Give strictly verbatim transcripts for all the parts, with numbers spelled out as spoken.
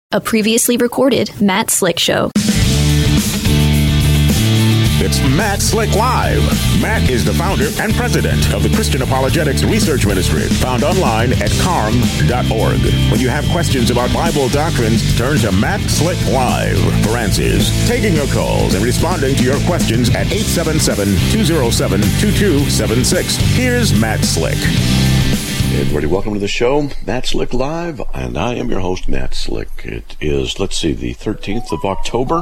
A previously recorded Matt Slick Show. It's Matt Slick Live. Matt is the founder and president of the Christian Apologetics Research Ministry, found online at carm dot org. When you have questions about Bible doctrines, turn to Matt Slick Live for answers, taking your calls and responding to your questions at eight seven seven, two oh seven, two two seven six. Here's Matt Slick. Hey everybody, welcome to the show, Matt Slick Live, and I am your host, Matt Slick. It is, let's see, the thirteenth of October,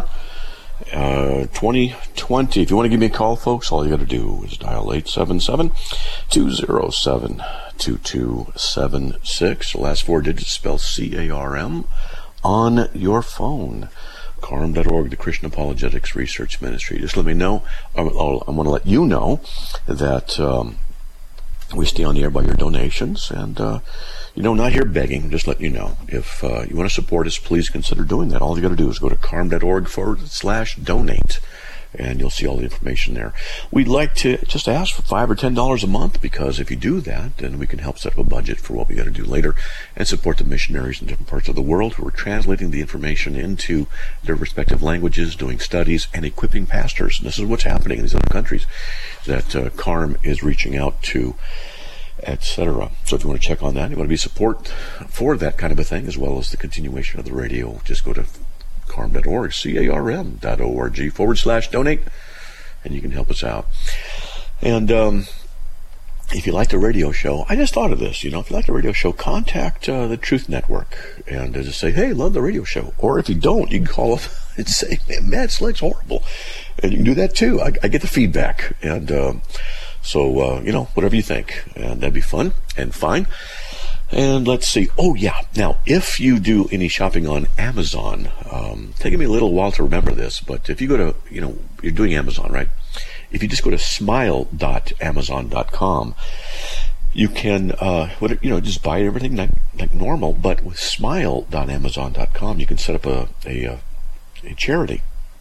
uh, twenty twenty. If you want to give me a call, folks, all you got to do is dial eight seven seven, two oh seven, two two seven six. The last four digits spell C A R M on your phone. carm dot org, the Christian Apologetics Research Ministry. Just let me know, I want to let you know that um, we stay on the air by your donations, and, uh, you know, not here begging, just letting you know. If uh, you want to support us, please consider doing that. All you got to do is go to carm dot org forward slash donate, and you'll see all the information there. We'd like to just ask for five or ten dollars a month, because if you do that, then we can help set up a budget for what we got to do later and support the missionaries in different parts of the world who are translating the information into their respective languages, doing studies, and equipping pastors. And this is what's happening in these other countries that uh, CARM is reaching out to, et cetera. So if you want to check on that, you want to be support for that kind of a thing, as well as the continuation of the radio, just go to carm dot org, C A R M dot O R G forward slash donate, and you can help us out. And um, if you like the radio show, I just thought of this, you know, if you like the radio show, contact uh, the Truth Network and uh, just say, hey, love the radio show. Or if you don't, you can call up and say, man, Matt Slick's horrible. And you can do that too. I, I get the feedback. And um, so, uh, you know, whatever you think. And that'd be fun and fine. And let's see. Oh, yeah. Now, if you do any shopping on Amazon, um, taking me a little while to remember this, but if you go to, you know, you're doing Amazon, right? If you just go to smile dot amazon dot com, you can, uh, what, you know, just buy everything like, like normal. But with smile dot amazon dot com, you can set up a, a, a charity.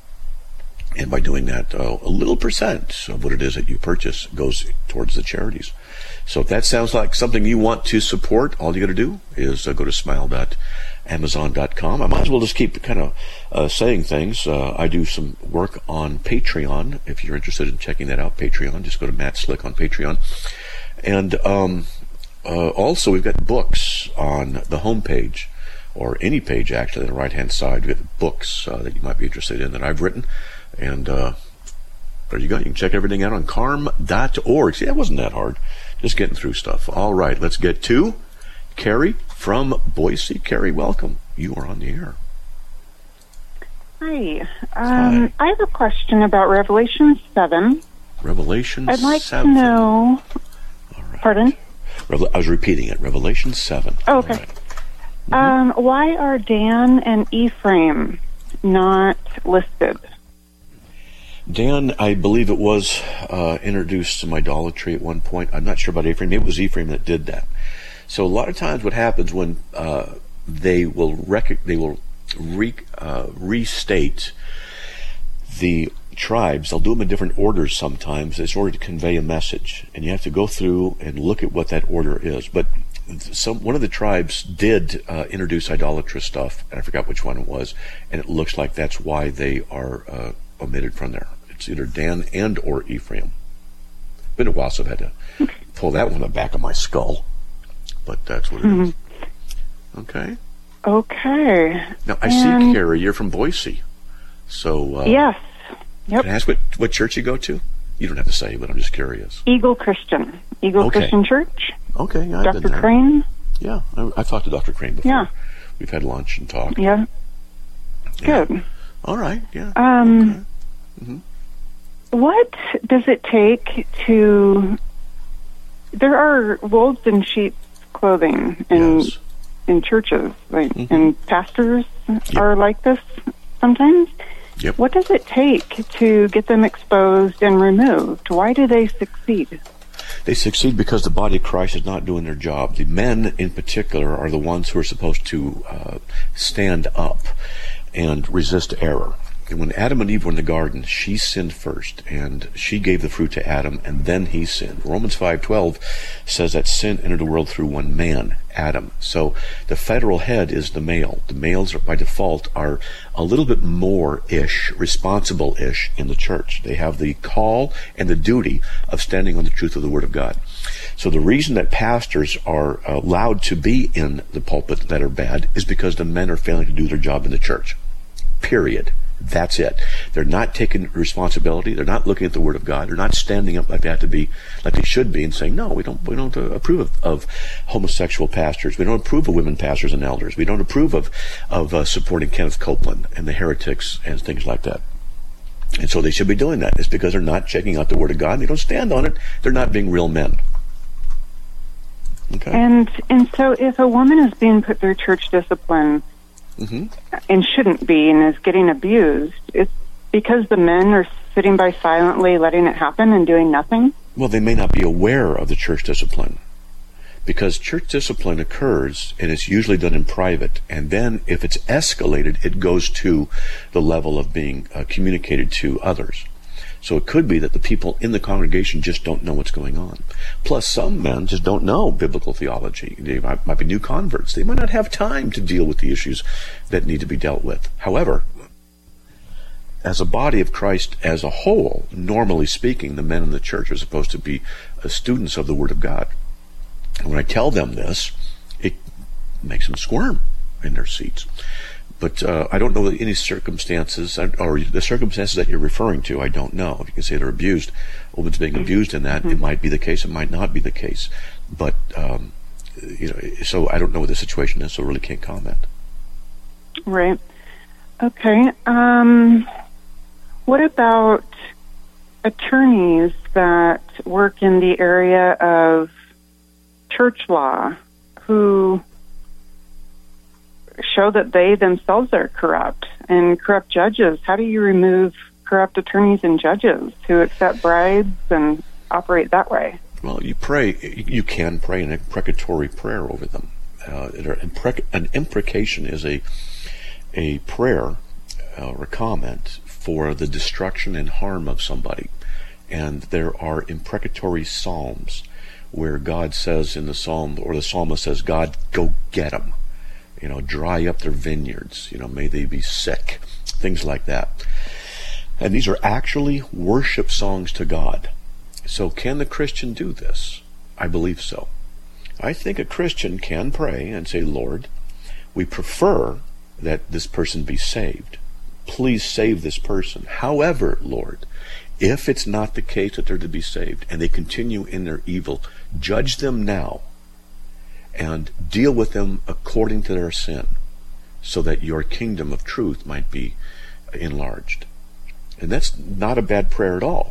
And by doing that, uh, a little percent of what it is that you purchase goes towards the charities. So if that sounds like something you want to support, all you got to do is uh, go to smile dot amazon dot com. I might as well just keep kind of uh, saying things. Uh, I do some work on Patreon. If you're interested in checking that out, Patreon, just go to Matt Slick on Patreon. And um, uh, also, we've got books on the homepage, or any page actually on the right-hand side. We have books uh, that you might be interested in that I've written. And uh, there you go. You can check everything out on carm dot org. See, that wasn't that hard. Just getting through stuff. All right, let's get to Carrie from Boise. Carrie, welcome. You are on the air. Hi. Um, Hi. I have a question about Revelation seven. Revelation I'd like seven. to know... All right. Pardon? Revel- I was repeating it. Revelation seven. Oh, okay. Right. Mm-hmm. Um, why are Dan and Ephraim not listed? Dan, I believe it was uh, introduced some idolatry at one point. I'm not sure about Ephraim. Maybe it was Ephraim that did that. So a lot of times what happens when uh, they will rec- they will re- uh, restate the tribes, they'll do them in different orders sometimes in order to convey a message. And you have to go through and look at what that order is. But some one of the tribes did uh, introduce idolatrous stuff, and I forgot which one it was, and it looks like that's why they are uh, omitted from there. It's either Dan and or Ephraim. Been a while, so I've had to pull that one on the back of my skull. But that's what it mm-hmm. is. Okay. Okay. Now, I and see, Carrie, you're from Boise. So, uh, yes. Yep. Can I ask what, what church you go to? You don't have to say, but I'm just curious. Eagle Christian. Eagle okay. Christian Church. Okay, I've Doctor been there. Crane. Yeah, I, I've talked to Doctor Crane before. Yeah. We've had lunch and talked. Yeah. yeah. Good. All right, yeah. Um, okay. mm-hmm. What does it take to... There are wolves in sheep's clothing in, yes. in churches, like, mm-hmm. and pastors yep. are like this sometimes. Yep. What does it take to get them exposed and removed? Why do they succeed? They succeed because the body of Christ is not doing their job. The men, in particular, are the ones who are supposed to uh, stand up and resist error. And when Adam and Eve were in the garden, she sinned first, and she gave the fruit to Adam, and then he sinned. Romans five twelve says that sin entered the world through one man, Adam. So the federal head is the male. The males, are, by default, are a little bit more-ish, responsible-ish in the church. They have the call and the duty of standing on the truth of the Word of God. So the reason that pastors are allowed to be in the pulpit that are bad is because the men are failing to do their job in the church. Period. That's it. They're not taking responsibility. They're not looking at the Word of God. They're not standing up like they have to be, like they should be, and saying, "No, we don't. We don't uh, approve of, of homosexual pastors. We don't approve of women pastors and elders. We don't approve of of uh, supporting Kenneth Copeland and the heretics and things like that." And so they should be doing that. It's because they're not checking out the Word of God. And they don't stand on it. They're not being real men. Okay. And and so, if a woman is being put through church discipline. Mm-hmm. And shouldn't be, and is getting abused, it's because the men are sitting by silently letting it happen and doing nothing? Well, they may not be aware of the church discipline, because church discipline occurs, and it's usually done in private, and then if it's escalated, it goes to the level of being uh, communicated to others. So it could be that the people in the congregation just don't know what's going on. Plus, some men just don't know biblical theology. They might, might be new converts. They might not have time to deal with the issues that need to be dealt with. However, as a body of Christ as a whole, normally speaking, the men in the church are supposed to be uh, students of the Word of God. And when I tell them this, it makes them squirm in their seats. But uh, I don't know any circumstances, or the circumstances that you're referring to, I don't know. If you can say they're abused, a woman's being abused in that, mm-hmm. It might be the case, it might not be the case. But, um, you know, so I don't know what the situation is, so I really can't comment. Right. Okay. Um, what about attorneys that work in the area of church law who show that they themselves are corrupt, and corrupt judges? How do you remove corrupt attorneys and judges who accept bribes and operate that way? Well, you pray, you can pray an imprecatory prayer over them. Uh, an imprecation is a a prayer uh, or a comment for the destruction and harm of somebody. And there are imprecatory psalms where God says in the psalm, or the psalmist says, "God, go get them. You know, dry up their vineyards. You know, may they be sick." Things like that. And these are actually worship songs to God. So can the Christian do this? I believe so. I think a Christian can pray and say, "Lord, we prefer that this person be saved. Please save this person. However, Lord, if it's not the case that they're to be saved and they continue in their evil, judge them now and deal with them according to their sin, so that your kingdom of truth might be enlarged." And that's not a bad prayer at all.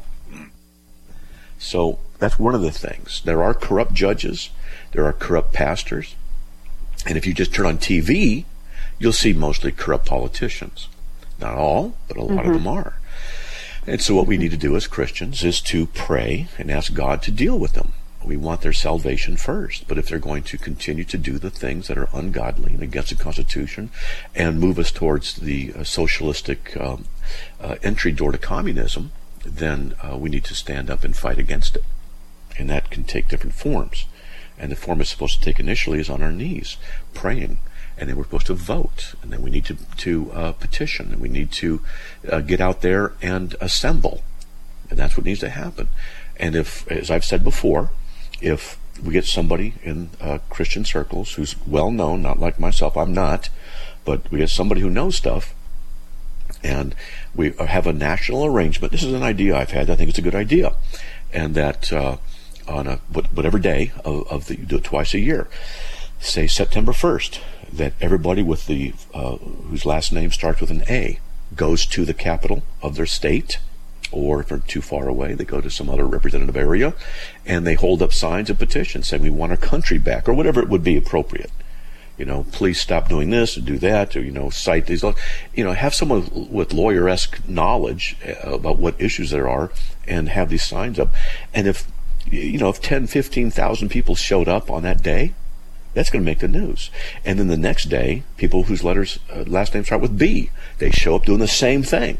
So that's one of the things. There are corrupt judges. There are corrupt pastors. And if you just turn on T V, you'll see mostly corrupt politicians. Not all, but a lot mm-hmm. of them are. And so what we need to do as Christians is to pray and ask God to deal with them. We want their salvation first. But if they're going to continue to do the things that are ungodly and against the Constitution and move us towards the uh, socialistic um, uh, entry door to communism, then uh, we need to stand up and fight against it. And that can take different forms. And the form it's supposed to take initially is on our knees, praying. And then we're supposed to vote. And then we need to, to uh, petition. And we need to uh, get out there and assemble. And that's what needs to happen. And if, as I've said before, if we get somebody in uh, Christian circles who's well known, not like myself, I'm not, but we get somebody who knows stuff, and we have a national arrangement. This is an idea I've had. I think it's a good idea. And that uh, on a whatever day of, of the, you do it twice a year, say September first, that everybody with the uh, whose last name starts with an A goes to the capital of their state, or if they're too far away, they go to some other representative area, and they hold up signs and petitions saying, "We want our country back," or whatever it would be appropriate. You know, please stop doing this and do that, or, you know, cite these. You know, have someone with lawyer-esque knowledge about what issues there are and have these signs up. And if, you know, if ten, fifteen thousand people showed up on that day, that's going to make the news. And then the next day, people whose letters, uh, last names start with B, they show up doing the same thing.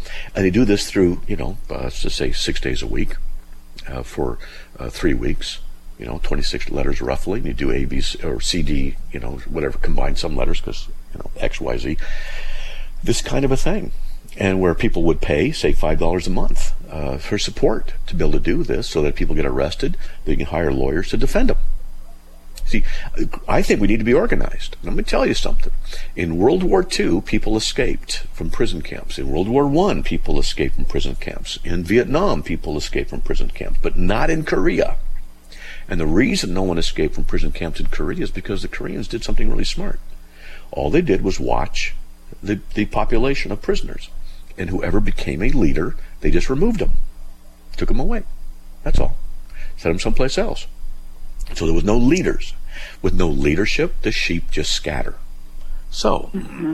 And they do this through, you know, uh, let's just say six days a week uh, for uh, three weeks, you know, twenty-six letters roughly. And you do A, B, C, or C, D, you know, whatever, combine some letters because, you know, X, Y, Z. This kind of a thing. And where people would pay, say, five dollars a month uh, for support to be able to do this so that people get arrested, they can hire lawyers to defend them. See, I think we need to be organized. Let me tell you something. In World War Two, people escaped from prison camps. In World War One, people escaped from prison camps. In Vietnam, people escaped from prison camps, but not in Korea. And the reason no one escaped from prison camps in Korea is because the Koreans did something really smart. All they did was watch the, the population of prisoners. And whoever became a leader, they just removed them. Took them away. That's all. Set them someplace else. So there was no leaders. With no leadership, the sheep just scatter. So, mm-hmm.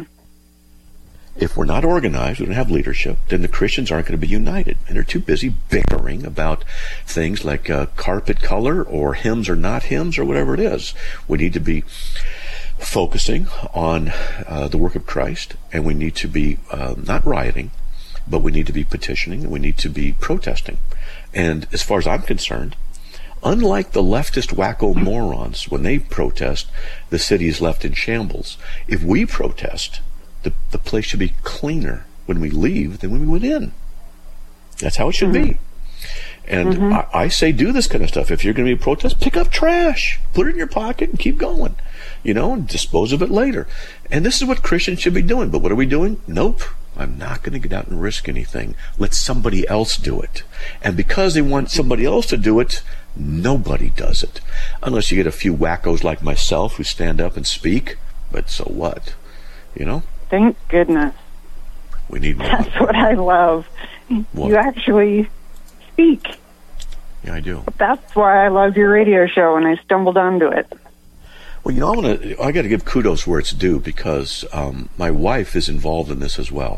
if we're not organized, we don't have leadership, then the Christians aren't going to be united. And they're too busy bickering about things like uh, carpet color or hymns or not hymns or whatever it is. We need to be focusing on uh, the work of Christ, and we need to be uh, not rioting, but we need to be petitioning, and we need to be protesting. And as far as I'm concerned, unlike the leftist wacko morons, when they protest, the city is left in shambles. If we protest, the, the place should be cleaner when we leave than when we went in. That's how it should mm-hmm. be. And mm-hmm. I, I say do this kind of stuff. If you're going to be a protest, pick up trash, put it in your pocket, and keep going. You know, and dispose of it later. And this is what Christians should be doing. But what are we doing? Nope. I'm not going to get out and risk anything. Let somebody else do it. And because they want somebody else to do it, nobody does it. Unless you get a few wackos like myself who stand up and speak. But so what? You know? Thank goodness. We need more. That's what I love. What? You actually speak. Yeah, I do. That's why I love your radio show, and I stumbled onto it. Well, you know, I want to. I got to give kudos where it's due because um, my wife is involved in this as well,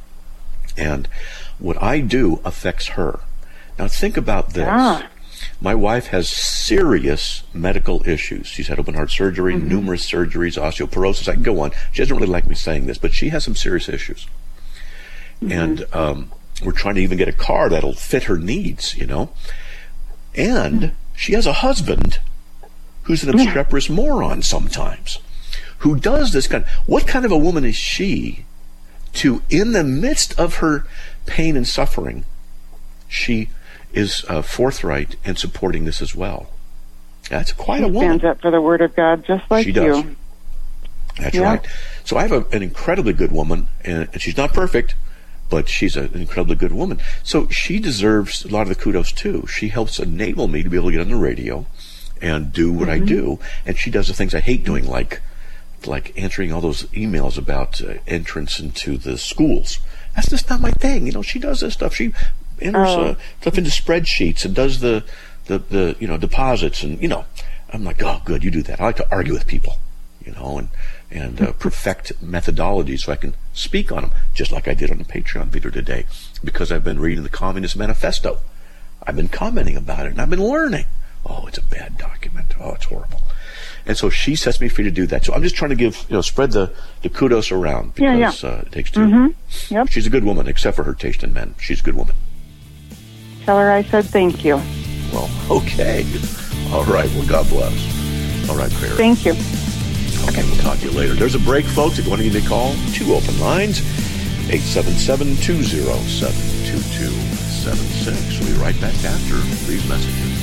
and what I do affects her. Now, think about this. Ah. My wife has serious medical issues. She's had open heart surgery, mm-hmm. numerous surgeries, osteoporosis. I can go on. She doesn't really like me saying this, but she has some serious issues, mm-hmm. and um, we're trying to even get a car that'll fit her needs. You know, and mm-hmm. she has a husband who's an obstreperous moron sometimes, who does this kind of, what kind of a woman is she to, in the midst of her pain and suffering, she is uh, forthright in supporting this as well. That's quite a woman. Stands up for the Word of God just like she does. you. That's yeah. right. So I have a, an incredibly good woman, and, and she's not perfect, but she's a, an incredibly good woman. So she deserves a lot of the kudos too. She helps enable me to be able to get on the radio and do what mm-hmm. I do, and she does the things I hate doing, like like answering all those emails about uh, entrance into the schools. That's just not my thing. You know, she does this stuff. She enters oh. uh, stuff into spreadsheets and does the, the, the you know deposits, and you know, I'm like, oh, good, you do that. I like to argue with people, you know, and and uh, perfect methodologies so I can speak on them, just like I did on the Patreon video today, because I've been reading the Communist Manifesto. I've been commenting about it, and I've been learning. Oh, it's a bad document. Oh, it's horrible. And so she sets me free to do that. So I'm just trying to give, you know, spread the, the kudos around because yeah, yeah. Uh, it takes two. Mm-hmm. Yep. She's a good woman, except for her taste in men. She's a good woman. Tell her I said thank you. Well, okay. All right. Well, God bless. All right, Claire. Thank you. Okay, we'll talk to you later. There's a break, folks. If you want to give me a call, two open lines, eight seven seven, two oh seven, two two seven six. We'll be right back after these messages.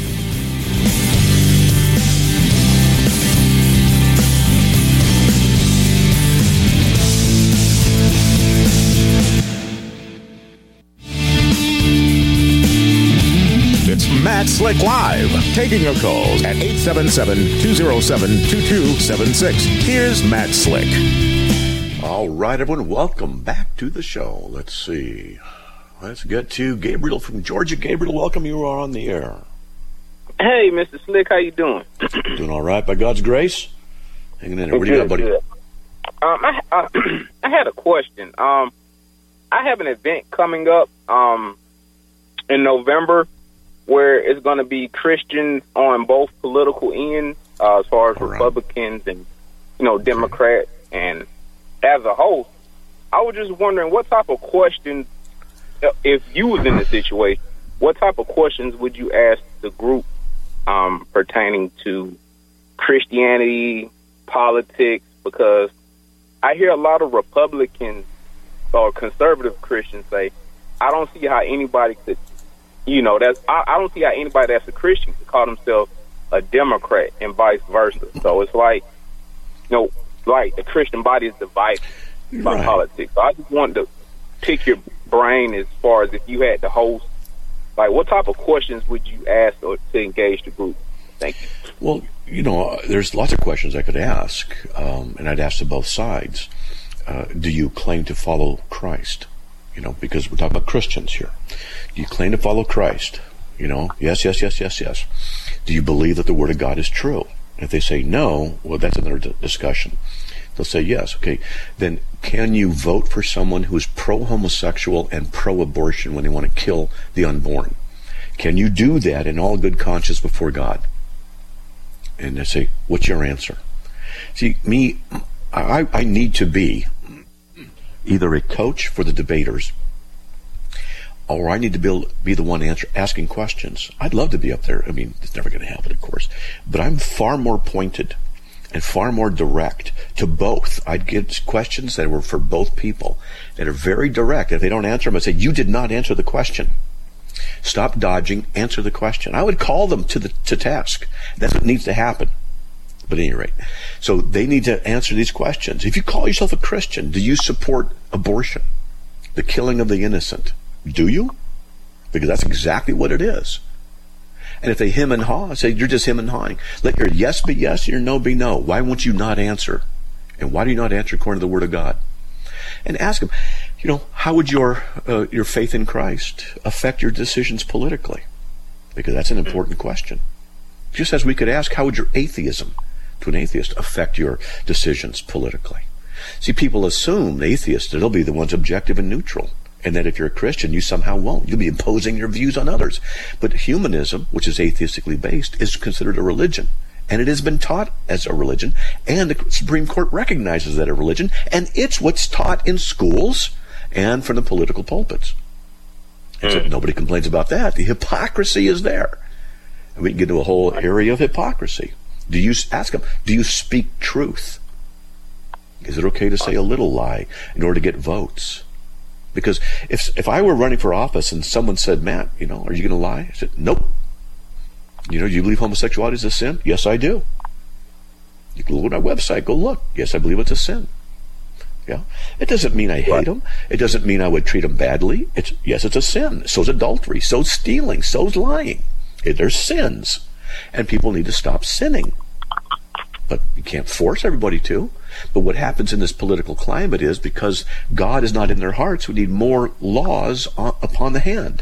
It's Matt Slick Live, taking your calls at eight seven seven, two oh seven, two two seven six. Here's Matt Slick. All right, everyone, welcome back to the show. Let's see. Let's get to Gabriel from Georgia. Gabriel, welcome. You are on the air. Hey, Mister Slick, how you doing? Doing all right, by God's grace. Hanging in there. What do you got, buddy? Good. Um, I, uh, I had a question. Um, I have an event coming up um, in November where it's going to be Christians on both political ends, uh, as far as all Republicans right. and, you know, Democrats. Okay. And as a host, I was just wondering what type of questions, if you was in the situation, what type of questions would you ask the group um, pertaining to Christianity, politics? Because I hear a lot of Republicans or conservative Christians say, I don't see how anybody could, you know, that's I, I don't see how anybody that's a Christian could call themselves a Democrat and vice versa. So it's like, you know, like the Christian body is divided by right. politics. So I just wanted to pick your brain as far as if you had to host, like what type of questions would you ask or to engage the group? Thank you. Well, you know, there's lots of questions I could ask, um, and I'd ask to both sides. Uh, do you claim to follow Christ? You know, because we're talking about Christians here. Do you claim to follow Christ? You know, yes, yes, yes, yes, yes. Do you believe that the Word of God is true? And if they say no, well, that's another d- discussion. They'll say yes. Okay, then can you vote for someone who is pro-homosexual and pro-abortion when they want to kill the unborn? Can you do that in all good conscience before God? And they say, what's your answer? See, me, I, I need to be either a coach for the debaters, or I need to be, be the one answer, asking questions. I'd love to be up there. I mean, it's never going to happen, of course. But I'm far more pointed and far more direct to both. I'd get questions that were for both people, that are very direct. If they don't answer them, I'd say, you did not answer the question. Stop dodging, answer the question. I would call them to the to task. That's what needs to happen. But at any rate, so they need to answer these questions. If you call yourself a Christian, do you support abortion, the killing of the innocent? Do you? Because that's exactly what it is. And if they hem and haw, say you're just hem and hawing. Let your yes be yes, your no be no. Why won't you not answer? And why do you not answer according to the Word of God? And ask them, you know, how would your uh, your faith in Christ affect your decisions politically? Because that's an important question. Just as we could ask, how would your atheism to an atheist affect your decisions politically? See, people assume, atheists, that they'll be the ones objective and neutral, and that if you're a Christian, you somehow won't. You'll be imposing your views on others. But humanism, which is atheistically based, is considered a religion. And it has been taught as a religion, and the Supreme Court recognizes that a religion, and it's what's taught in schools and from the political pulpits. And so nobody complains about that. The hypocrisy is there. And we can get into a whole area of hypocrisy. Do you ask them, do you speak truth? Is it okay to say a little lie in order to get votes? Because if if I were running for office and someone said, Matt, you know, are you going to lie? I said, nope. You know, do you believe homosexuality is a sin? Yes, I do. You can look at our website, go look. Yes, I believe it's a sin. Yeah. It doesn't mean I hate right. them. It doesn't mean I would treat them badly. It's yes, it's a sin. So's adultery. So's stealing. So's lying. There's sins. And people need to stop sinning. But you can't force everybody to. But what happens in this political climate is because God is not in their hearts, we need more laws upon the hand.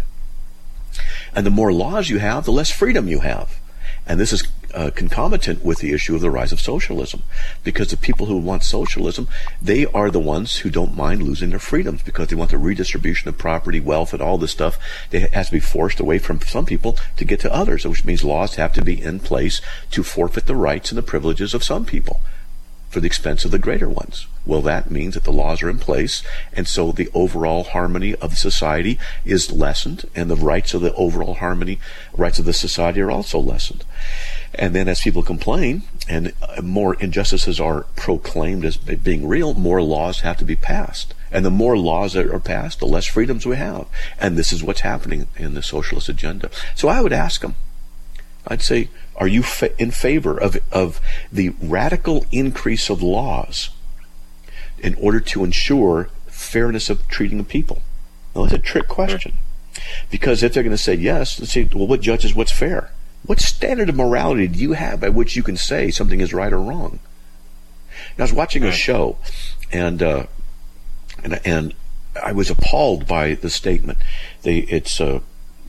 And the more laws you have, the less freedom you have. And this is uh, concomitant with the issue of the rise of socialism. Because the people who want socialism, they are the ones who don't mind losing their freedoms because they want the redistribution of property, wealth, and all this stuff. It has to be forced away from some people to get to others, which means laws have to be in place to forfeit the rights and the privileges of some people for the expense of the greater ones. Well, that means that the laws are in place, and so the overall harmony of the society is lessened, and the rights of the overall harmony, rights of the society are also lessened. And then as people complain, and more injustices are proclaimed as being real, more laws have to be passed. And the more laws that are passed, the less freedoms we have. And this is what's happening in the socialist agenda. So I would ask them, I'd say, are you fa- in favor of, of the radical increase of laws in order to ensure fairness of treating of people? Well, that's a trick question. Because if they're going to say yes, let's say, well, what judges what's fair? What standard of morality do you have by which you can say something is right or wrong? And I was watching a show, and uh, and and I was appalled by the statement. They, it's uh,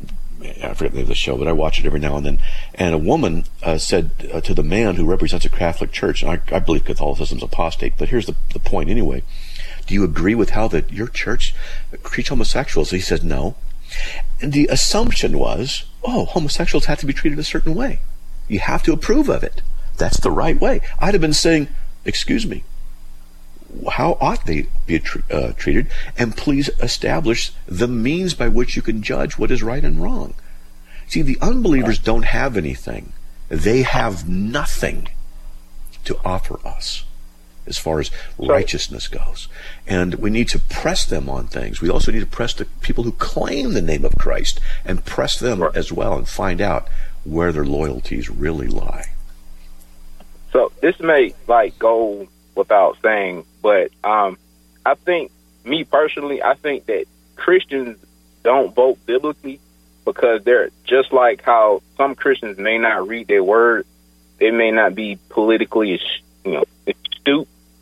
I forget the name of the show, but I watch it every now and then. And a woman uh, said uh, to the man who represents a Catholic church, and I, I believe Catholicism is apostate, but here's the, the point anyway. Do you agree with how that your church treats homosexuals? He said no. And the assumption was, oh, homosexuals have to be treated a certain way. You have to approve of it. That's the right way. I'd have been saying, excuse me, how ought they be uh, treated, and please establish the means by which you can judge what is right and wrong. See, the unbelievers don't have anything. They have nothing to offer us as far as righteousness goes. And we need to press them on things. We also need to press the people who claim the name of Christ and press them right. as well, and find out where their loyalties really lie. So this may like go without saying, but um, I think, me personally, I think that Christians don't vote biblically because they're just like how some Christians may not read their word. They may not be politically, you know, astute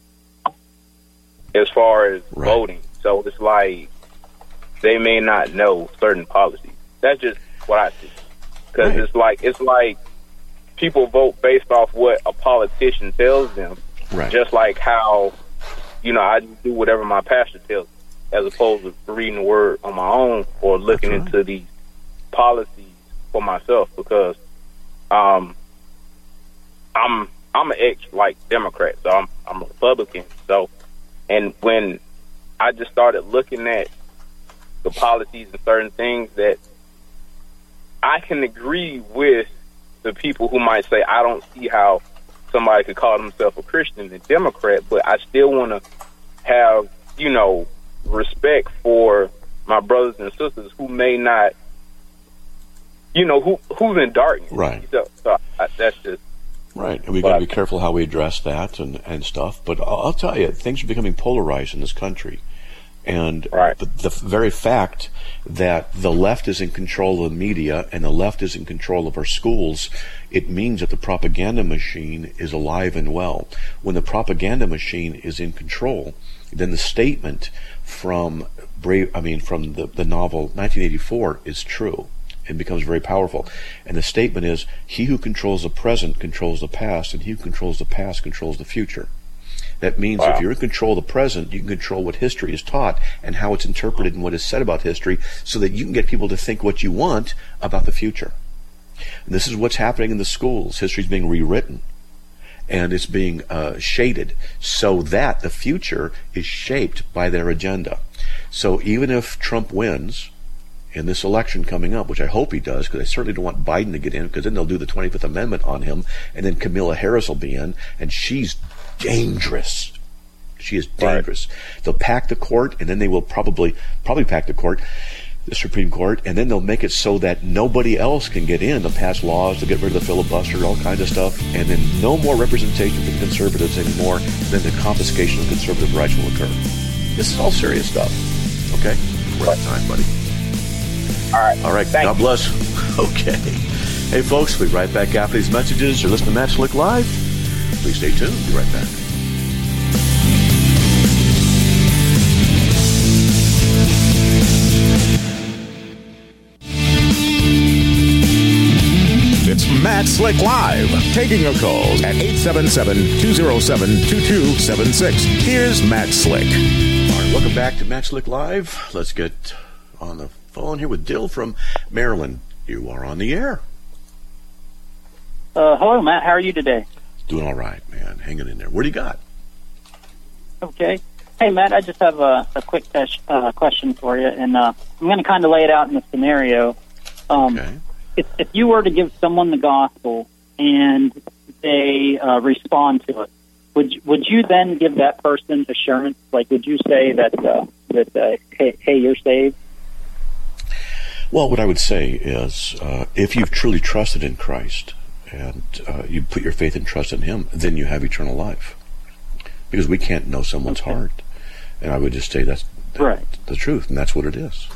as far as right. voting. So it's like they may not know certain policies. That's just what I see. Because right. it's like it's like people vote based off what a politician tells them, right. just like how, you know, I do whatever my pastor tells me, as opposed to reading the word on my own or looking right. into these policies for myself. Because um, I'm I'm an ex like Democrat, so I'm I'm a Republican. So, and when I just started looking at the policies and certain things that I can agree with the people who might say, I don't see how somebody could call themselves a Christian and Democrat, but I still want to have, you know, respect for my brothers and sisters who may not, you know, who who's in darkness. Right. So, so I, that's just... Right, and we've got to be careful how we address that and, and stuff. But I'll, I'll tell you, things are becoming polarized in this country. And right. the, the very fact that the left is in control of the media and the left is in control of our schools, it means that the propaganda machine is alive and well. When the propaganda machine is in control, then the statement from Brave, I mean, from the, the novel nineteen eighty-four is true. It becomes very powerful. And the statement is, he who controls the present controls the past, and he who controls the past controls the future. That means wow. if you're in control of the present, you can control what history is taught and how it's interpreted and what is said about history, so that you can get people to think what you want about the future. And this is what's happening in the schools. History is being rewritten, and it's being uh, shaded so that the future is shaped by their agenda. So even if Trump wins in this election coming up, which I hope he does, because I certainly don't want Biden to get in, because then they'll do the twenty-fifth Amendment on him, and then Kamala Harris will be in, and she's dangerous. She is dangerous. Right. They'll pack the court, and then they will probably probably pack the court, the Supreme Court, and then they'll make it so that nobody else can get in. They'll pass laws to get rid of the filibuster, all kinds of stuff, and then no more representation from conservatives anymore. Then the confiscation of conservative rights will occur. This is all serious stuff. Okay? We're out of time, buddy. All right. All right. Thank God you. bless. Okay. Hey, folks, we'll be right back after these messages. You're listening to Matt Slick Live. Please stay tuned. Be right back. It's Matt Slick Live, taking your calls at eight seven seven, two oh seven, two two seven six. Here's Matt Slick. All right, welcome back to Matt Slick Live. Let's get on the phone here with Dill from Maryland. You are on the air. Uh, hello, Matt. How are you today? Doing all right, man. Hanging in there. What do you got? Okay. Hey, Matt, I just have a, a quick tes- uh, question for you, and uh, I'm going to kind of lay it out in a scenario. Um, okay. If, if you were to give someone the gospel and they uh, respond to it, would you, would you then give that person assurance? Like, would you say that uh, that uh, hey, hey, you're saved? Well, what I would say is, uh, if you've truly trusted in Christ and uh, you put your faith and trust in Him, then you have eternal life. Because we can't know someone's okay. heart. And I would just say that's, that's right. the truth, and that's what it is.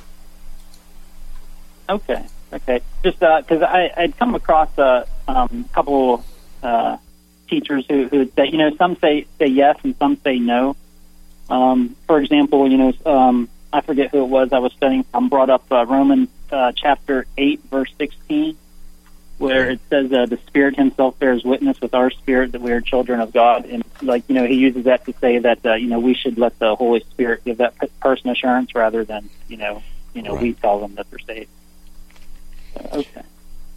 Okay, okay. Just because uh, I I'd come across a um, couple uh, teachers who who would say, you know, some say say yes and some say no. Um, for example, you know, um, I forget who it was I was studying. I brought up uh, Romans uh, chapter eight, verse sixteen, where it says uh, the Spirit Himself bears witness with our spirit that we are children of God, and like you know, he uses that to say that uh, you know we should let the Holy Spirit give that person assurance rather than you know you know right. we tell them that they're saved. So, okay.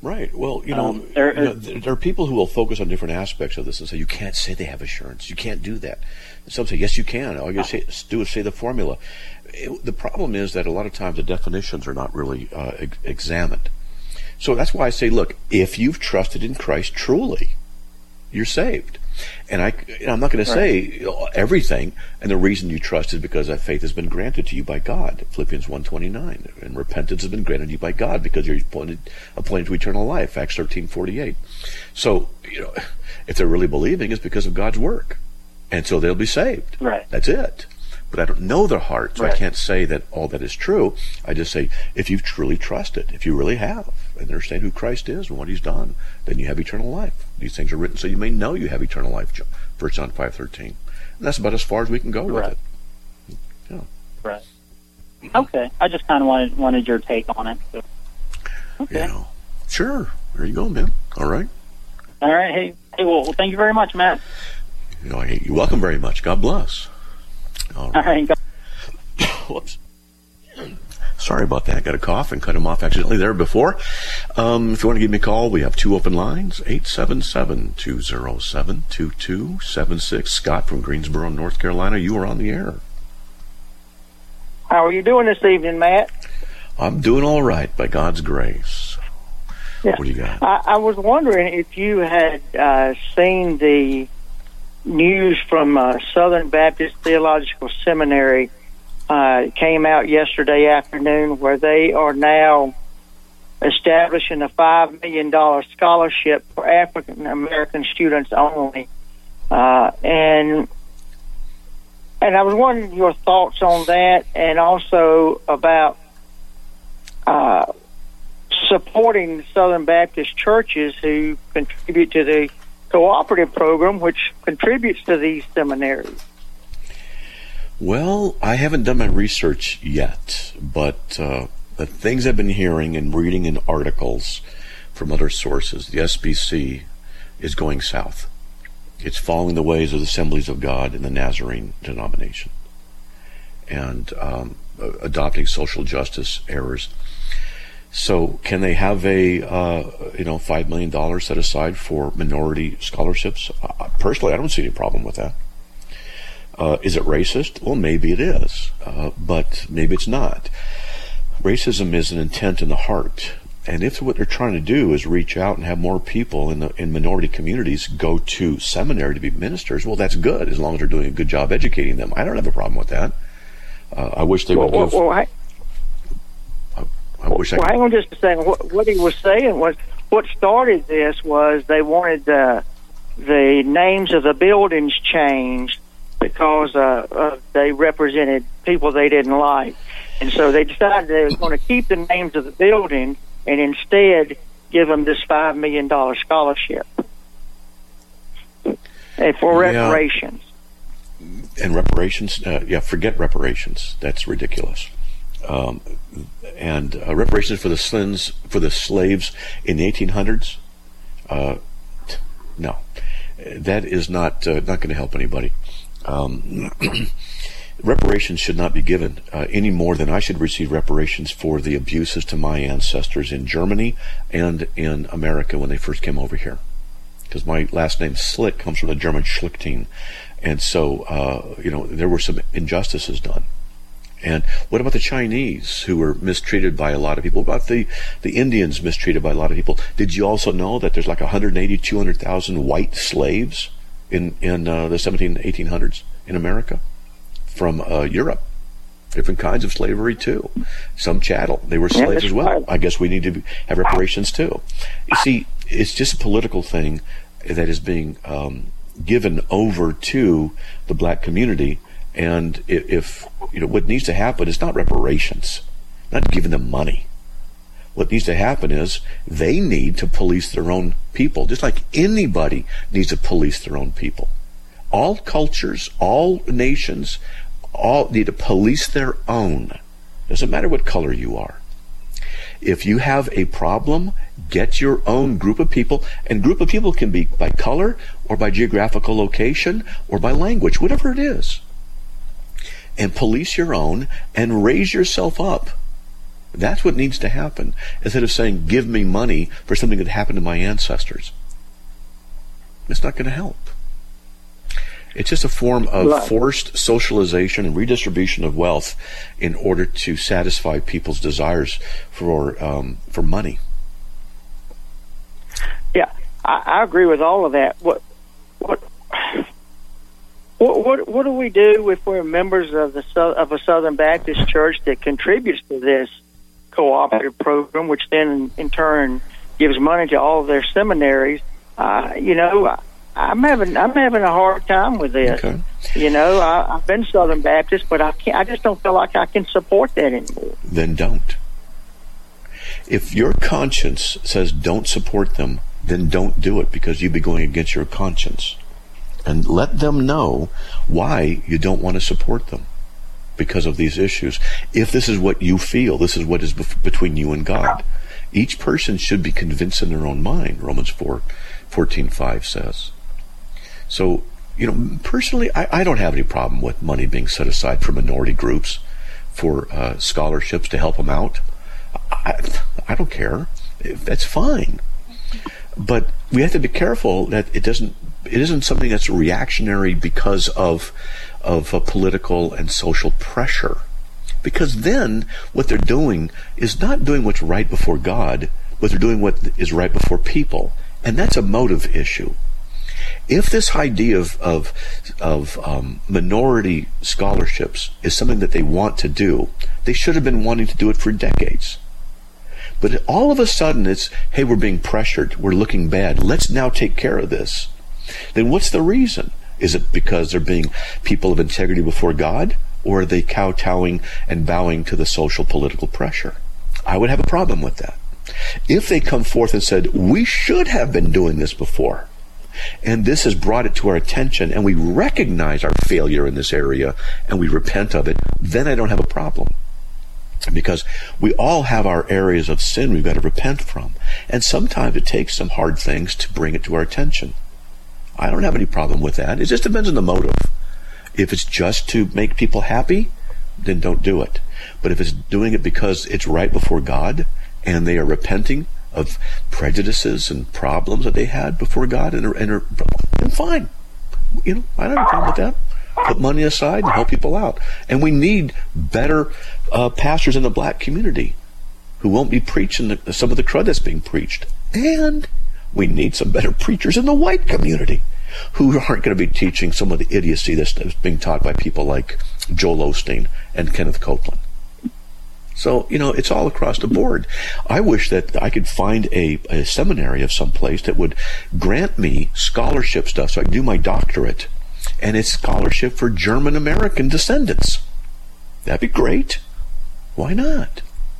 Right. Well, you know, Um, there- you know, there are people who will focus on different aspects of this and say, you can't say they have assurance. You can't do that. And some say, yes, you can. All you say, do is say the formula. It, the problem is that a lot of times the definitions are not really uh, ex- examined. So that's why I say, look, if you've trusted in Christ truly, you're saved. And I, I'm not going to say everything, and the reason you trust is because that faith has been granted to you by God. Philippians one twenty-nine. And repentance has been granted to you by God because you're appointed, appointed to eternal life. Acts thirteen forty-eight. So, you know, if they're really believing, it's because of God's work. And so they'll be saved. Right. That's it. But I don't know their heart, so Right. I can't say that all that is true. I just say, if you've truly trusted, if you really have, and understand who Christ is and what he's done, then you have eternal life. These things are written so you may know you have eternal life, First John five thirteen. And that's about as far as we can go with Right. it. Yeah. Right. Okay. I just kind of wanted wanted your take on it. So. Okay. You know, sure. There you go, man. All right. All right. Hey, hey. Well, well, thank you very much, Matt. You know, you're welcome very much. God bless. All right. All right. Go- Whoops. Sorry about that. Got a cough and cut him off accidentally there before. Um, if you want to give me a call, we have two open lines, eight seven seven, two oh seven, two two seven six. Scott from Greensboro, North Carolina, you are on the air. How are you doing this evening, Matt? I'm doing all right, by God's grace. Yeah. What do you got? I, I was wondering if you had uh, seen the news from uh, Southern Baptist Theological Seminary. Uh, it came out yesterday afternoon where they are now establishing a five million dollars scholarship for African American students only. Uh, and and I was wondering your thoughts on that, and also about uh, supporting Southern Baptist churches who contribute to the cooperative program, which contributes to these seminaries. Well, I haven't done my research yet, but uh, the things I've been hearing and reading in articles from other sources, the S B C is going south. It's following the ways of the Assemblies of God and the Nazarene denomination, and um, adopting social justice errors. So, can they have a uh, you know five million dollars set aside for minority scholarships? Uh, personally, I don't see any problem with that. Uh, is it racist? Well, maybe it is, uh, but maybe it's not. Racism is an intent in the heart, and if what they're trying to do is reach out and have more people in the in minority communities go to seminary to be ministers, well, that's good, as long as they're doing a good job educating them. I don't have a problem with that. Uh, I wish they Well, would well, give. well, I, I, I wish I well, could. hang on just a second. What, what he was saying was, what started this was they wanted uh, the names of the buildings changed because uh, uh, they represented people they didn't like. And so they decided they were going to keep the names of the building and instead give them this five million dollars scholarship and for Yeah. reparations. And reparations, uh, yeah, forget reparations. That's ridiculous. Um, and uh, reparations for the sins for the slaves in the eighteen hundreds. Uh, no, that is not uh, not going to help anybody. Um, reparations should not be given uh, any more than I should receive reparations for the abuses to my ancestors in Germany and in America when they first came over here. Because my last name Slick comes from the German Schlichting. And so, uh, you know, there were some injustices done. And what about the Chinese who were mistreated by a lot of people? What about the, the Indians mistreated by a lot of people? Did you also know that there's like one hundred eighty, two hundred thousand white slaves in, in uh, the seventeen, eighteen hundreds in America from uh, Europe? Different kinds of slavery too. Some chattel. They were Yeah, slaves that's as well. right. I guess we need to have reparations too. You see, it's just a political thing that is being um, given over to the black community. And if, if you know what needs to happen is not reparations, not giving them money. What needs to happen is they need to police their own people, just like anybody needs to police their own people. All cultures, all nations, all need to police their own. Doesn't matter what color you are. If you have a problem, get your own group of people, and group of people can be by color or by geographical location or by language, whatever it is. And police your own and raise yourself up That's what needs to happen, instead of saying, give me money for something that happened to my ancestors. It's not going to help. It's just a form of Right. forced socialization and redistribution of wealth in order to satisfy people's desires for um, for money. Yeah, I, I agree with all of that. What, what, what, what, what do we do if we're members of the Sou- of a Southern Baptist church that contributes to this cooperative program, which then in, in turn gives money to all of their seminaries? Uh, you know, I, I'm having I'm having a hard time with this. Okay. You know, I, I've been Southern Baptist, but I can't. I just don't feel like I can support that anymore. Then don't. If your conscience says don't support them, then don't do it, because you'd be going against your conscience. And let them know why you don't want to support them because of these issues. If this is what you feel, this is what is bef- between you and God. Each person should be convinced in their own mind, Romans four, fourteen five says. So, you know, personally, I, I don't have any problem with money being set aside for minority groups, for uh, scholarships to help them out. I, I don't care. That's fine. But we have to be careful that it doesn't. It isn't something that's reactionary because of of uh, political and social pressure. Because then what they're doing is not doing what's right before God, but they're doing what is right before people, and that's a motive issue. If this idea of of, of um, minority scholarships is something that they want to do, they should have been wanting to do it for decades. But all of a sudden it's, hey, we're being pressured, we're looking bad, let's now take care of this. Then what's the reason? Is it because they're being people of integrity before God, or are they kowtowing and bowing to the social political pressure? I would have a problem with that. If they come forth and said, we should have been doing this before, and this has brought it to our attention, and we recognize our failure in this area, and we repent of it, then I don't have a problem. Because we all have our areas of sin we've got to repent from. And sometimes it takes some hard things to bring it to our attention. I don't have any problem with that. It just depends on the motive. If it's just to make people happy, then don't do it. But if it's doing it because it's right before God, and they are repenting of prejudices and problems that they had before God, and are, and are then fine. You know, I don't have a problem with that. Put money aside and help people out. And we need better uh, pastors in the black community who won't be preaching the, some of the crud that's being preached. And we need some better preachers in the white community who aren't going to be teaching some of the idiocy that's, that's being taught by people like Joel Osteen and Kenneth Copeland. So, you know, it's all across the board. I wish that I could find a, a seminary of some place that would grant me scholarship stuff so I can do my doctorate. And it's scholarship for German American descendants. That'd be great. Why not?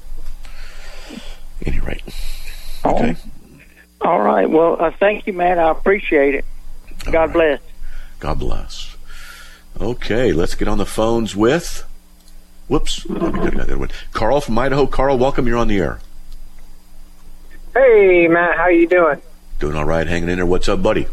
At any rate. Okay. All right. Well, uh, thank you, man. I appreciate it. God All right. bless. God bless. Okay, let's get on the phones with. Whoops. Let me get that one. Carl from Idaho. Carl, welcome. You're on the air. Hey, Matt. How you doing? Doing all right. Hanging in there. What's up, buddy?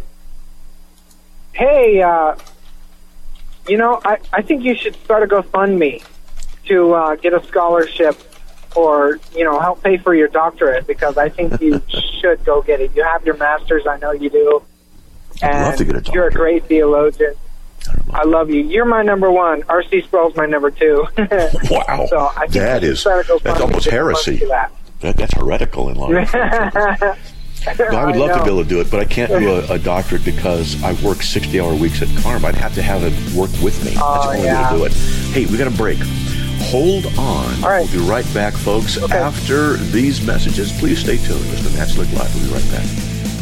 Hey, uh, you know, I, I think you should start a GoFundMe to uh, get a scholarship or, you know, help pay for your doctorate, because I think you should go get it. You have your master's. I know you do. And I'd love to get a doctorate. You're a great theologian. I love you. You're my number one. R C Sproul's my number two. Wow. So I think that you is, should start a GoFundMe that's almost to heresy. fund That. That, that's heretical in law. No, I would love to be able to do it, but I can't do a, a doctorate because I work sixty-hour weeks at Carm. I'd have to have it work with me. Oh, That's the only yeah. way to do it. Hey, we got a break. Hold on. All right. We'll be right back, folks. Okay. After these messages, please stay tuned. Listen to Matt Slick Live. We'll be right back.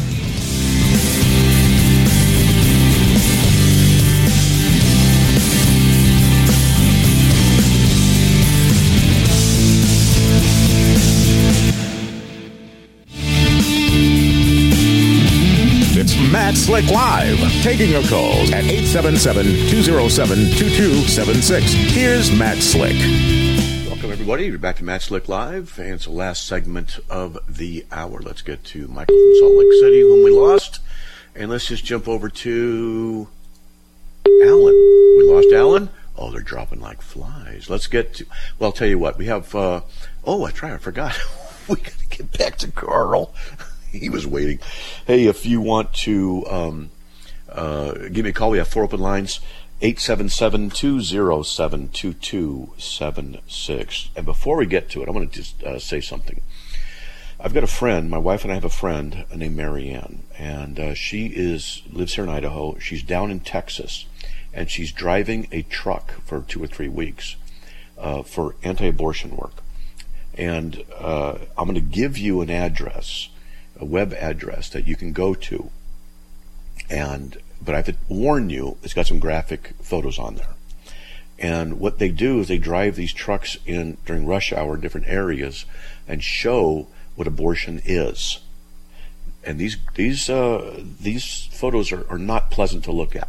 Matt Slick Live, taking your calls at eight seven seven, two oh seven, two two seven six. Here's Matt Slick. Welcome, everybody. We're back to Matt Slick Live, and it's the last segment of the hour. Let's get to Michael from Salt Lake City, whom we lost, and let's just jump over to Alan. We lost Alan. Oh, they're dropping like flies. Let's get to, well, I'll tell you what, we have, uh, oh, I tried, I forgot. We got to get back to Carl. He was waiting. Hey, if you want to um, uh, give me a call, we have four open lines, eight seven seven, two zero seven, two two seven six. And before we get to it, I want to just uh, say something. I've got a friend, my wife and I have a friend named Marianne, and uh, she is lives here in Idaho. She's down in Texas, and she's driving a truck for two or three weeks uh, for anti-abortion work. And uh, I'm going to give you an address, a web address that you can go to. And but I have to warn you, it's got some graphic photos on there. And what they do is they drive these trucks in during rush hour in different areas and show what abortion is. And these these uh, these photos are, are not pleasant to look at.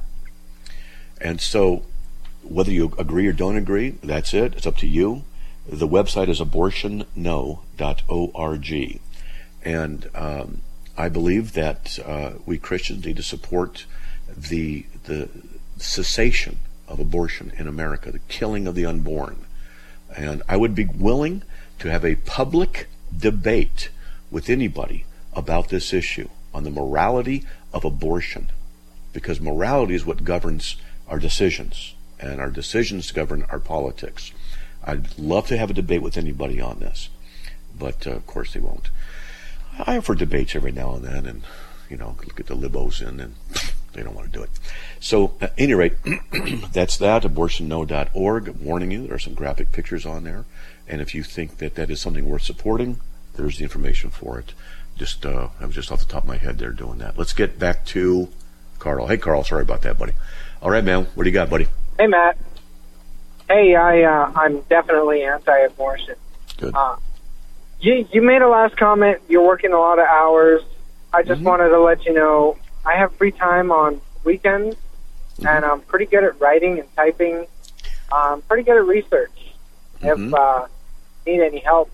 And so whether you agree or don't agree, that's it. It's up to you. The website is abortion no dot org. And um, I believe that uh, we Christians need to support the the cessation of abortion in America, the killing of the unborn. And I would be willing to have a public debate with anybody about this issue on the morality of abortion, because morality is what governs our decisions, and our decisions govern our politics. I'd love to have a debate with anybody on this, but uh, of course they won't. I offer debates every now and then, and you know, look at the libos in, and they don't want to do it. So at any rate, that's that, abortion no dot org. I'm warning you, there are some graphic pictures on there, and if you think that that is something worth supporting, there's the information for it. Just uh, I was just off the top of my head there doing that. Let's get back to Carl. Hey, Carl, sorry about that, buddy. All right, man, what do you got, buddy? Hey, Matt. Hey, I, uh, I'm definitely anti-abortion. Good. Uh, you, you made a last comment. You're working a lot of hours. I just mm-hmm. wanted to let you know I have free time on weekends, mm-hmm. and I'm pretty good at writing and typing. I'm pretty good at research. Mm-hmm. If uh, you need any help,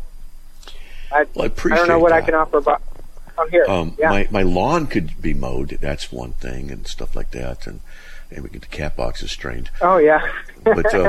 I, well, I appreciate I don't know what that. I can offer, but I'm here. Um, yeah. my, my lawn could be mowed. That's one thing, and stuff like that, and, and we get the cat boxes strained. Oh, yeah. But um,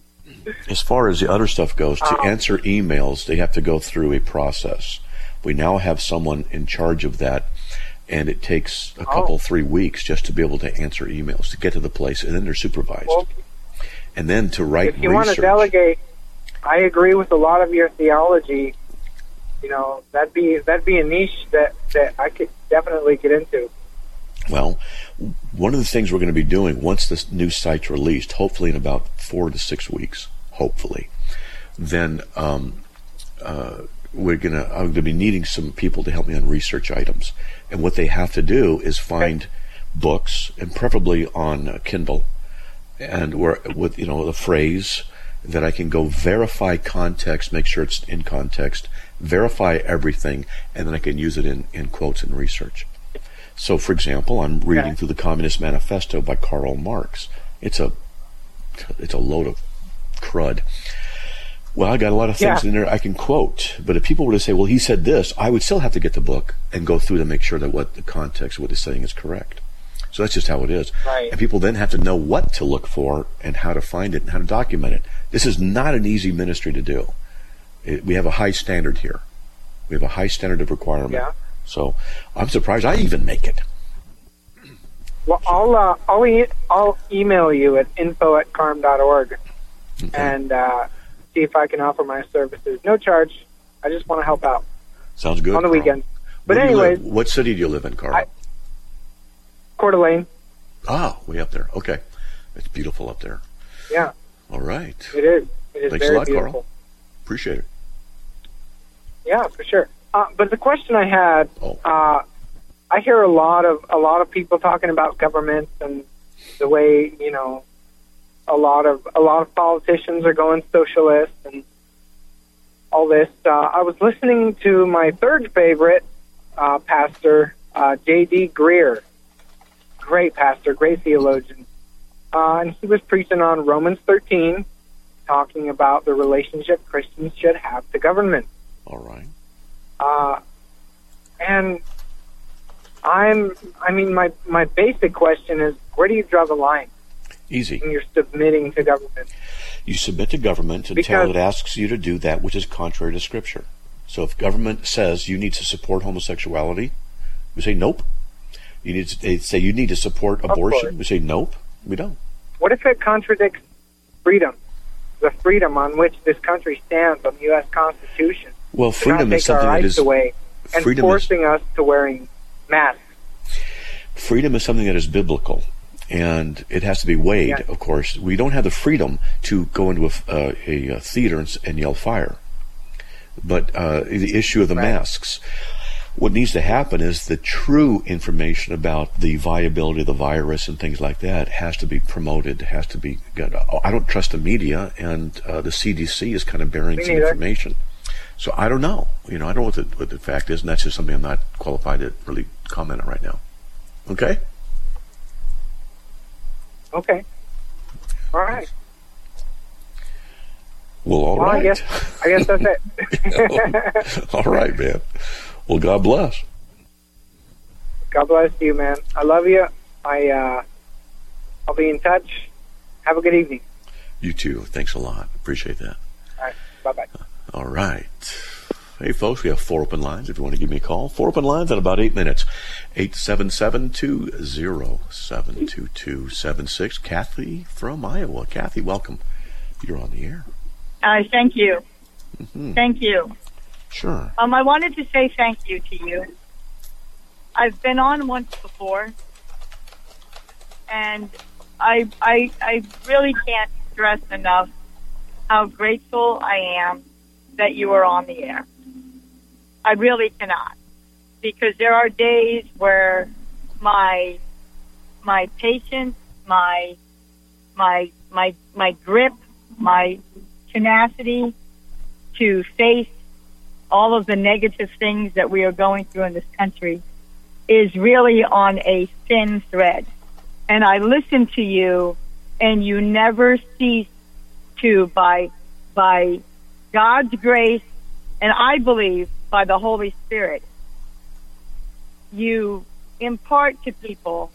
as far as the other stuff goes, to um, answer emails, they have to go through a process. We now have someone in charge of that, and it takes a couple, oh. three weeks just to be able to answer emails, to get to the place, and then they're supervised. Well, and then to write If you research. want to delegate, I agree with a lot of your theology. You know, that'd be that'd be a niche that, that I could definitely get into. Well, one of the things we're going to be doing once this new site's released, hopefully in about four to six weeks, hopefully, then um, uh, we're going to I'm going to be needing some people to help me on research items, and what they have to do is find okay. books, and preferably on uh, Kindle, and where with you know the phrase that I can go verify context, make sure it's in context, verify everything, and then I can use it in, in quotes and research. So, for example, I'm reading okay. through the Communist Manifesto by Karl Marx. It's a it's a load of crud. Well, I got a lot of things yeah. in there I can quote, but if people were to say, well, he said this, I would still have to get the book and go through to make sure that what the context of what he's saying is correct. So that's just how it is. Right. And people then have to know what to look for and how to find it and how to document it. This is not an easy ministry to do. It, we have a high standard here. We have a high standard of requirement. Yeah. So I'm surprised I even make it. Well, I'll uh, I'll, e- I'll email you at info at carm dot org okay. and uh, see if I can offer my services. No charge. I just want to help out. Sounds good. On the Carl. weekend. But Where anyway, what city do you live in, Carl? I, Coeur d'Alene. Ah, way up there. Okay. It's beautiful up there. Yeah. All right. It is. It is Thanks very a lot, beautiful. Carl. Appreciate it. Yeah, for sure. Uh, but the question I had, oh. uh, I hear a lot of a lot of people talking about government and the way you know a lot of a lot of politicians are going socialist and all this. Uh, I was listening to my third favorite uh, pastor, uh, J D Greer. Great pastor, great theologian. Uh, and he was preaching on Romans thirteen, talking about the relationship Christians should have to government. All right. Uh, and I'm, I mean, my, my basic question is, where do you draw the line? Easy. And you're submitting to government. You submit to government until Because- it asks you to do that which is contrary to Scripture. So if government says you need to support homosexuality, we say nope. You need to, they say you need to support abortion, we say nope. We don't. What if it contradicts freedom, the freedom on which this country stands on the U S Constitution? Well, to freedom not is take our something that rights is away and freedom forcing us to wearing masks. freedom is something that is biblical, and it has to be weighed. Yeah. Of course, we don't have the freedom to go into a, uh, a, a theater and, and yell fire. But uh, the issue of the Right. masks, what needs to happen is the true information about the viability of the virus and things like that has to be promoted, has to be got. I don't trust the media, and uh, the C D C is kind of bearing Me some neither. information. So I don't know. You know, I don't know what the, what the fact is, and that's just something I'm not qualified to really comment on right now. Okay? Okay. All right. Well, all well, right. I guess I guess that's it. All right, man. Well, God bless. God bless you, man. I love you. I uh, I'll be in touch. Have a good evening. You too. Thanks a lot. Appreciate that. All right. Bye bye. All right. Hey, folks, we have four open lines if you want to give me a call. Four open lines in about eight minutes. eight seven seven, two zero seven, two two seven six. Kathy from Iowa. Kathy, welcome. You're on the air. Uh, thank you. Mm-hmm. Thank you. Sure. Um, I wanted to say thank you to you. I've been on once before, and I, I, I really can't stress enough how grateful I am that you are on the air. I really cannot, because there are days where my my patience, my my my my grip, my tenacity to face all of the negative things that we are going through in this country is really on a thin thread. And I listen to you, and you never cease to, by by God's grace, and I believe by the Holy Spirit, you impart to people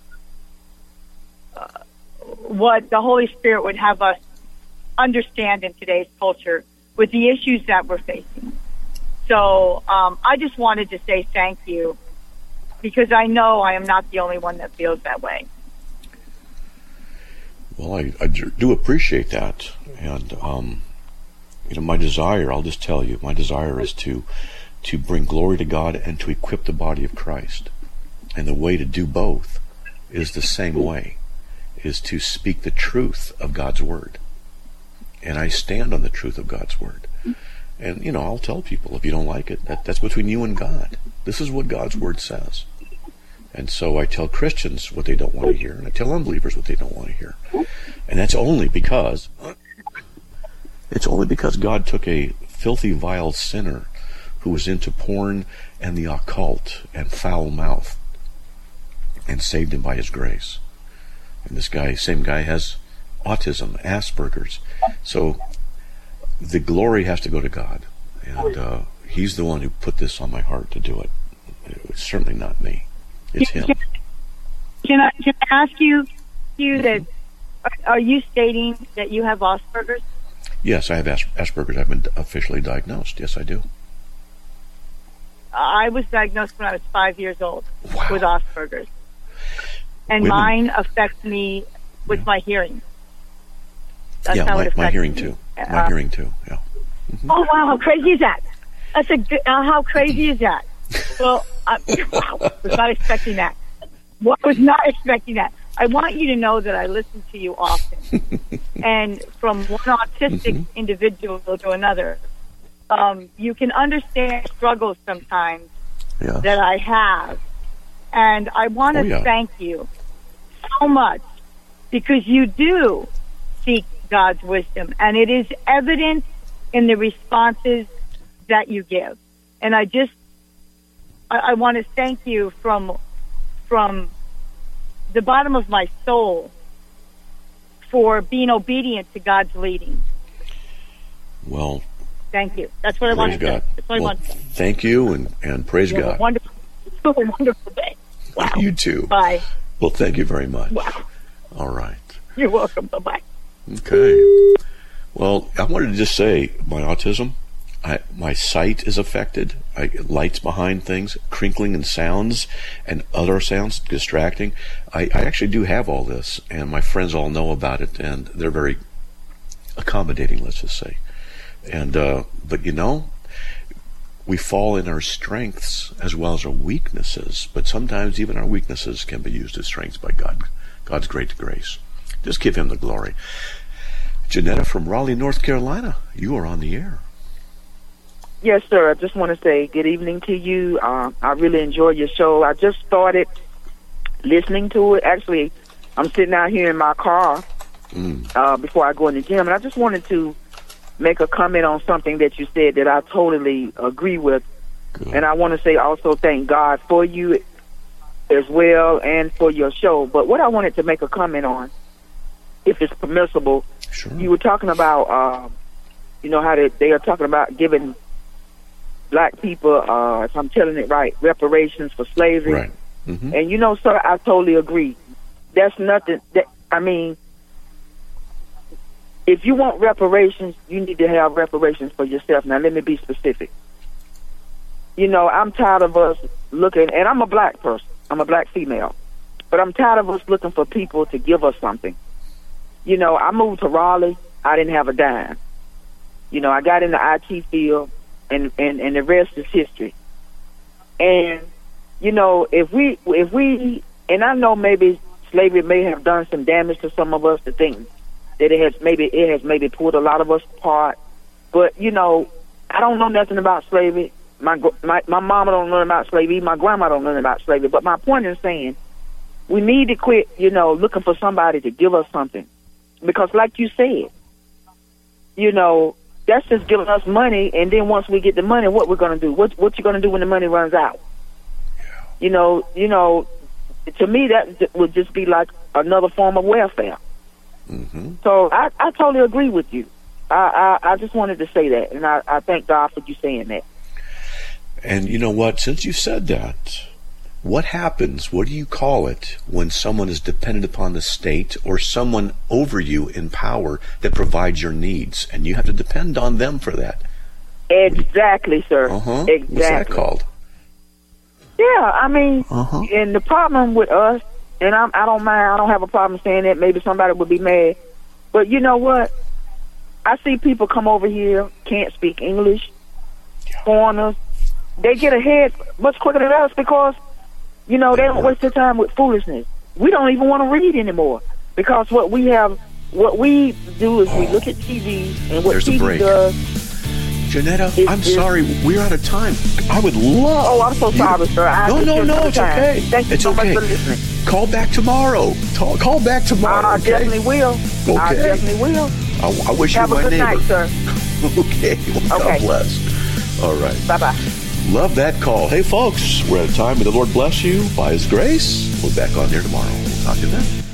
uh, what the Holy Spirit would have us understand in today's culture with the issues that we're facing. So um, I just wanted to say thank you, because I know I am not the only one that feels that way. Well, I, I do appreciate that. And, um, you know, my desire, I'll just tell you, my desire is to to bring glory to God and to equip the body of Christ. And the way to do both is the same way, is to speak the truth of God's Word. And I stand on the truth of God's Word. And, you know, I'll tell people, if you don't like it, that, that's between you and God. This is what God's Word says. And so I tell Christians what they don't want to hear, and I tell unbelievers what they don't want to hear. And that's only because, it's only because God took a filthy, vile sinner who was into porn and the occult and foul mouth and saved him by His grace. And this guy, same guy, has autism, Asperger's. So the glory has to go to God. And uh, He's the one who put this on my heart to do it. It's certainly not me. It's Him. Can I, can I ask you, you that, are you stating that you have Asperger's? Yes, I have As- Asperger's. I've been officially diagnosed. Yes, I do. I was diagnosed when I was five years old Wow. with Asperger's. And Women- mine affects me with Yeah. my hearing. That's yeah, how my, it affects my hearing me. too. My Uh, hearing too, yeah. Oh, wow, how crazy is that? That's a good, uh, how crazy is that? Well, I, wow, was not expecting that. Well, I was not expecting that. I want you to know that I listen to you often. And from one autistic Mhm. individual to another, um, you can understand struggles sometimes Yeah. that I have. And I want to Oh, yeah. thank you so much, because you do seek God's wisdom, and it is evident in the responses that you give. And I just, I, I want to thank you from, from the bottom of my soul for being obedient to God's leading. Well, Thank you. That's what I praise want to say. God. That's what I Well, want to say. thank you, and, and praise You have a God. wonderful, a wonderful day. Wow. You too. Bye. Well, thank you very much. Wow. All right. You're welcome. Bye-bye. Okay. Well, I wanted to just say my autism, I, my sight is affected. I, lights behind things, crinkling and sounds and other sounds distracting. I, I actually do have all this, and my friends all know about it, and they're very accommodating, let's just say. And uh, but you know, we fall in our strengths as well as our weaknesses, but sometimes even our weaknesses can be used as strengths by God, God's great grace. Just give him the glory. Janetta from Raleigh, North Carolina, you are on the air. Yes, sir. I just want to say good evening to you. Uh, I really enjoy your show. I just started listening to it. Actually, I'm sitting out here in my car mm. uh, before I go in the gym, and I just wanted to make a comment on something that you said that I totally agree with. Good. And I want to say also thank God for you as well and for your show. But what I wanted to make a comment on, if it's permissible, sure. You were talking about, uh, you know, how they, they are talking about giving black people, uh, if I'm telling it right, reparations for slavery. Right. Mm-hmm. And, you know, sir, I totally agree. That's nothing, that, I mean, if you want reparations, you need to have reparations for yourself. Now, let me be specific. You know, I'm tired of us looking, and I'm a black person. I'm a black female. But I'm tired of us looking for people to give us something. You know, I moved to Raleigh. I didn't have a dime. You know, I got in the I T field, and, and, and the rest is history. And, you know, if we, if we, and I know maybe slavery may have done some damage to some of us to think that it has maybe, it has maybe pulled a lot of us apart. But, you know, I don't know nothing about slavery. My, my, my mama don't learn about slavery. My grandma don't learn about slavery. But my point is saying we need to quit, you know, looking for somebody to give us something. Because like you said, you know, that's just giving us money, and then once we get the money, what we're going to do? What what you going to do when the money runs out? Yeah. You know, you know, to me that would just be like another form of welfare. Mm-hmm. So I, I totally agree with you. I, I, I just wanted to say that, and I, I thank God for you saying that. And you know what? Since you said that, what happens, what do you call it, when someone is dependent upon the state or someone over you in power that provides your needs, and you have to depend on them for that? Exactly, sir. Uh-huh. Exactly. What's that called? Yeah, I mean, uh-huh. and the problem with us, and I'm, I don't mind, I don't have a problem saying that, maybe somebody would be mad, but you know what? I see people come over here, can't speak English, yeah. foreigners, they get ahead much quicker than us because you know, they don't waste their time with foolishness. We don't even want to read anymore because what we have, what we do is we look at T V and what There's T V a break. does. Janetta, is, I'm is, sorry, we're out of time. I would love. Oh, I'm so sorry, sir. I no, no, no, it's time. okay. Thank you it's so okay. much for listening. Call back tomorrow. Call, call back tomorrow. I okay? definitely will. Okay. I definitely will. I, I wish Have you were a my good neighbor. night, sir. Okay. Well, okay. God bless. All right. Bye bye. Love that call. Hey, folks, we're out of time. May the Lord bless you by His grace. We'll be back on here tomorrow. We'll talk to you then.